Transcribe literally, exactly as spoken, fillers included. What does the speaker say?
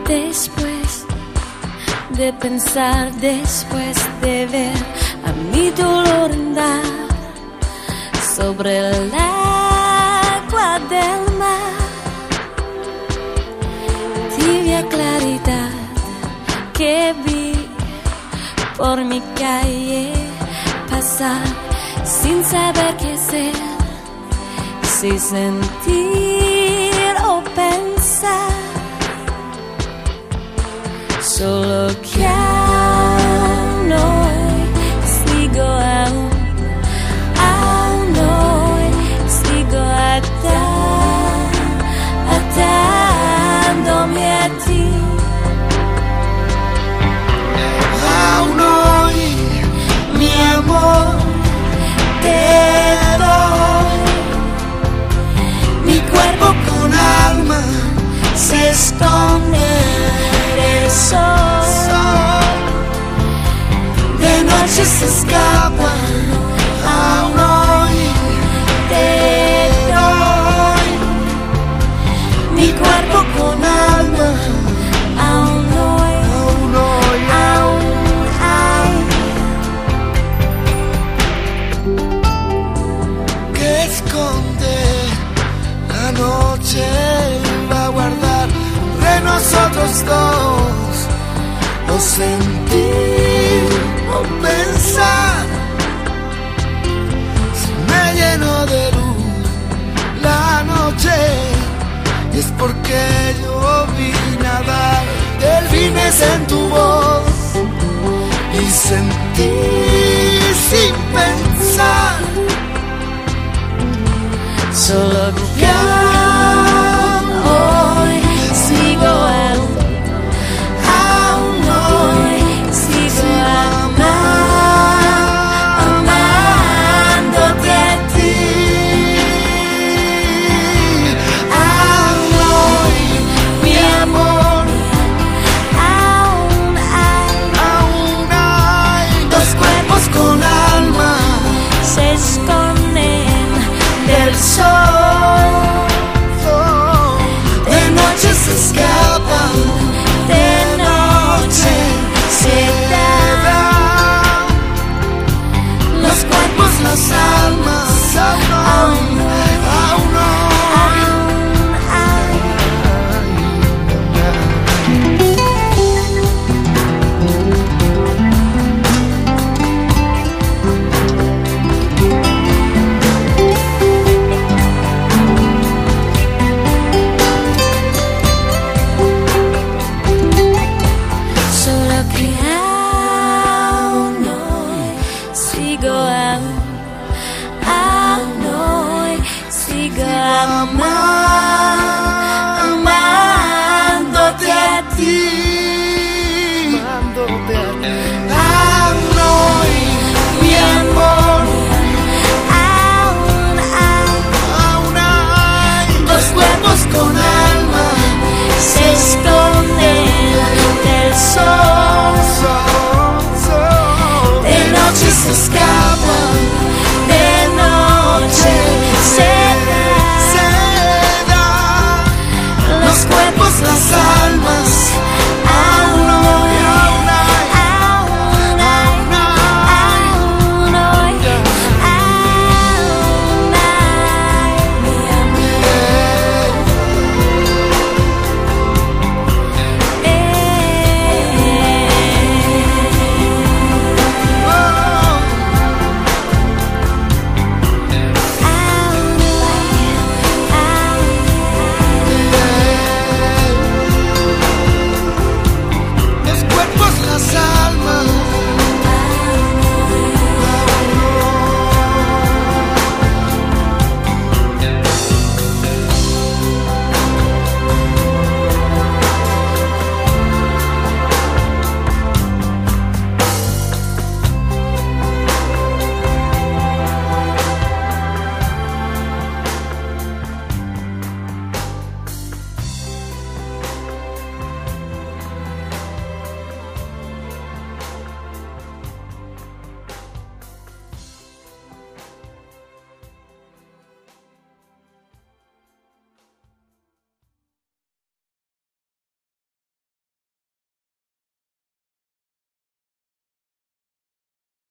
Después de pensar, después de ver a mi dolor andar sobre el agua del mar, tibia claridad que vi por mi calle pasar sin saber qué hacer, si sentir o pensar. Solo que aún hoy sigo aún, aún hoy sigo atar, atándome a ti. Aún hoy, mi amor, te doy. Mi cuerpo con alma se esconde el sol, de noche se escapa. Aún hoy te doy mi cuerpo con alma. Aún hoy, aún hoy, aún, aún. Que esconde la noche va a guardar de nosotros dos, o sentir o pensar. Si me lleno de luz la noche, es porque yo vi nadar delfines en tu voz y sentí sin pensar. Solo que